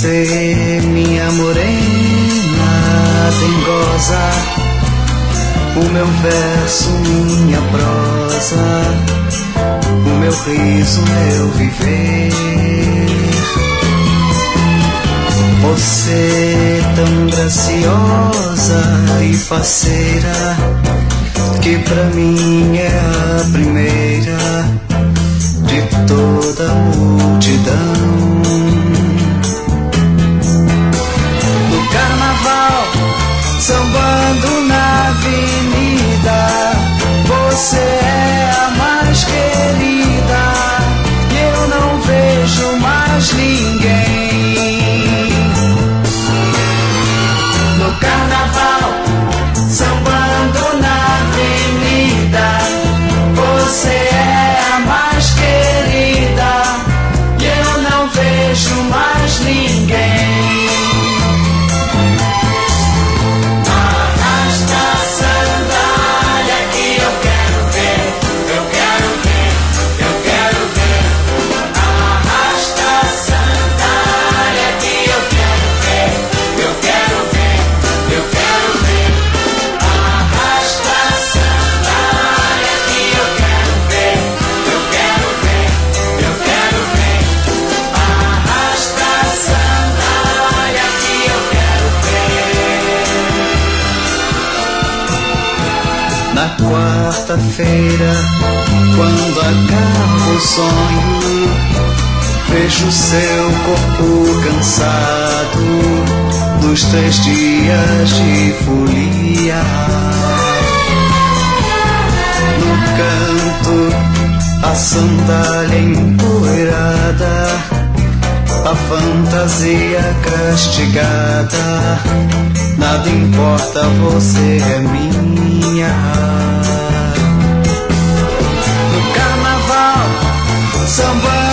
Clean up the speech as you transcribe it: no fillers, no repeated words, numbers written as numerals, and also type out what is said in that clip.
você, minha morena dengosa, o meu verso, minha prosa, o meu riso, meu viver. Você tão graciosa e faceira, que pra mim é a primeira de toda a multidão. No carnaval, sambando na avenida, você é a mais querida e eu não vejo mais ninguém. No carnaval, sambando na avenida, você é a mais querida e eu não vejo mais ninguém. Arrasta a sandália que eu quero ver, eu quero ver, eu quero ver. Arrasta a sandália que eu quero ver, eu quero ver, eu quero ver. Arrasta a sandália que eu quero ver, eu quero ver, eu quero ver. Arrasta a sandália que eu quero ver. Na quarta-feira, quando acaba o sonho, vejo seu corpo cansado dos 3 dias de folia. No canto, a sandália empoeirada, a fantasia castigada. Nada importa, você é minha. No carnaval, samba